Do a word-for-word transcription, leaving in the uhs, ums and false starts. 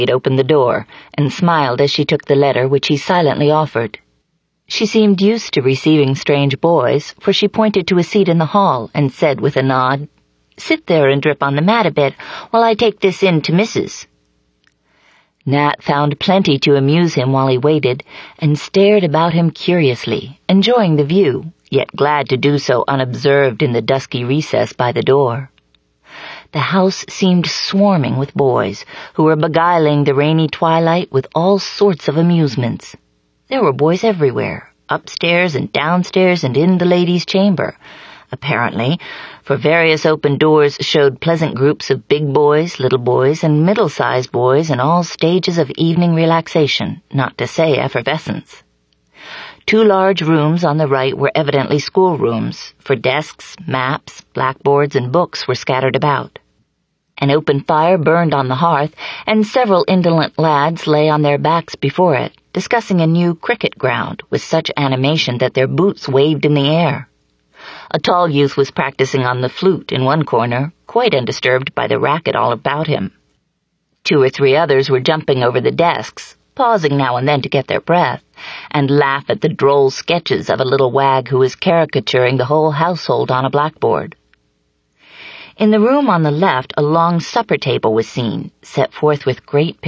opened the door and smiled as she took the letter which he silently offered. She seemed used to receiving strange boys, for she pointed to a seat in the hall and said with a nod, "Sit there and drip on the mat a bit while I take this in to Missus" Nat found plenty to amuse him while he waited, and stared about him curiously, enjoying the view, yet glad to do so unobserved in the dusky recess by the door. The house seemed swarming with boys, who were beguiling the rainy twilight with all sorts of amusements. There were boys everywhere, upstairs and downstairs and in the ladies' chamber, apparently, for various open doors showed pleasant groups of big boys, little boys, and middle-sized boys in all stages of evening relaxation, not to say effervescence. Two large rooms on the right were evidently schoolrooms, for desks, maps, blackboards, and books were scattered about. An open fire burned on the hearth, and several indolent lads lay on their backs before it, discussing a new cricket ground with such animation that their boots waved in the air. A tall youth was practicing on the flute in one corner, quite undisturbed by the racket all about him. Two or three others were jumping over the desks, pausing now and then to get their breath, and laugh at the droll sketches of a little wag who was caricaturing the whole household on a blackboard. In the room on the left, a long supper table was seen, set forth with great